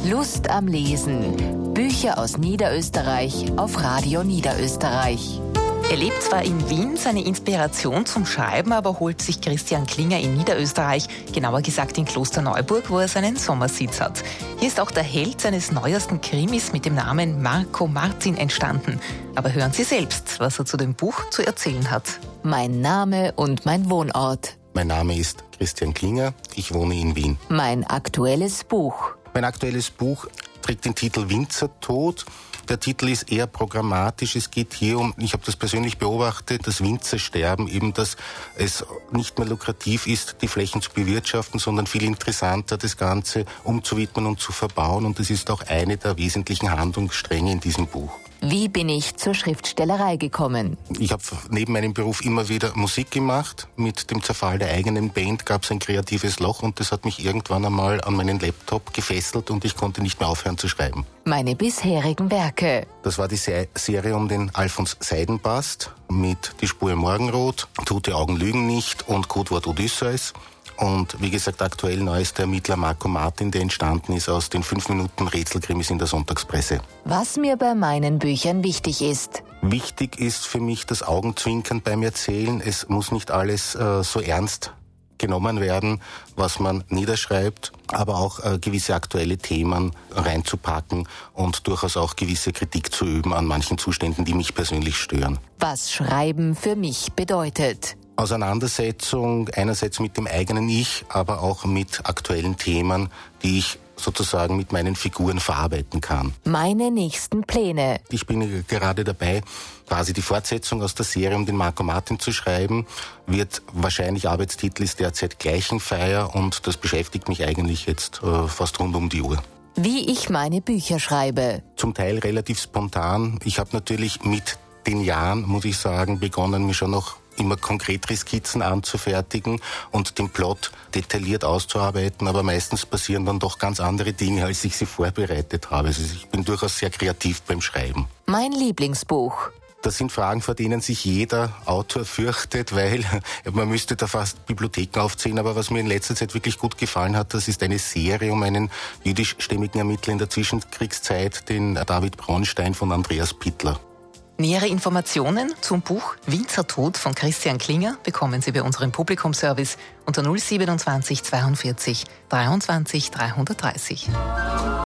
Lust am Lesen. Bücher aus Niederösterreich auf Radio Niederösterreich. Er lebt zwar in Wien, seine Inspiration zum Schreiben aber holt sich Christian Klinger in Niederösterreich, genauer gesagt in Klosterneuburg, wo er seinen Sommersitz hat. Hier ist auch der Held seines neuesten Krimis mit dem Namen Marco Martin entstanden. Aber hören Sie selbst, was er zu dem Buch zu erzählen hat. Mein Name und mein Wohnort. Mein Name ist Christian Klinger, ich wohne in Wien. Mein aktuelles Buch. Mein aktuelles Buch trägt den Titel Winzertod. Der Titel ist eher programmatisch. Es geht hier um, ich habe das persönlich beobachtet, das Winzersterben, eben, dass es nicht mehr lukrativ ist, die Flächen zu bewirtschaften, sondern viel interessanter, das Ganze umzuwidmen und zu verbauen. Und das ist auch eine der wesentlichen Handlungsstränge in diesem Buch. Wie bin ich zur Schriftstellerei gekommen? Ich habe neben meinem Beruf immer wieder Musik gemacht. Mit dem Zerfall der eigenen Band gab es ein kreatives Loch und das hat mich irgendwann einmal an meinen Laptop gefesselt und ich konnte nicht mehr aufhören zu schreiben. Meine bisherigen Werke. Das war die Serie um den Alfons Seidenbast mit Die Spur im Morgenrot, Tote Augen lügen nicht und Codewort Odysseus. Und wie gesagt, aktuell neu ist der Ermittler Marco Martin, der entstanden ist aus den 5 Minuten Rätselkrimis in der Sonntagspresse. Was mir bei meinen Büchern wichtig ist. Wichtig ist für mich das Augenzwinkern beim Erzählen. Es muss nicht alles so ernst genommen werden, was man niederschreibt, aber auch gewisse aktuelle Themen reinzupacken und durchaus auch gewisse Kritik zu üben an manchen Zuständen, die mich persönlich stören. Was Schreiben für mich bedeutet. Auseinandersetzung einerseits mit dem eigenen Ich, aber auch mit aktuellen Themen, die ich sozusagen mit meinen Figuren verarbeiten kann. Meine nächsten Pläne. Ich bin gerade dabei, quasi die Fortsetzung aus der Serie um den Marco Martin zu schreiben. Wird wahrscheinlich Arbeitstitel ist derzeit Gleichenfeier und das beschäftigt mich eigentlich jetzt fast rund um die Uhr. Wie ich meine Bücher schreibe. Zum Teil relativ spontan. Ich habe natürlich mit den Jahren, muss ich sagen, begonnen, mir schon noch immer konkretere Skizzen anzufertigen und den Plot detailliert auszuarbeiten, aber meistens passieren dann doch ganz andere Dinge, als ich sie vorbereitet habe. Also ich bin durchaus sehr kreativ beim Schreiben. Mein Lieblingsbuch. Das sind Fragen, vor denen sich jeder Autor fürchtet, weil man müsste da fast Bibliotheken aufzählen. Aber was mir in letzter Zeit wirklich gut gefallen hat, das ist eine Serie um einen jüdischstämmigen Ermittler in der Zwischenkriegszeit, den David Braunstein von Andreas Pittler. Nähere Informationen zum Buch Winzertod von Christian Klinger bekommen Sie bei unserem Publikumsservice unter 027 42 23 330.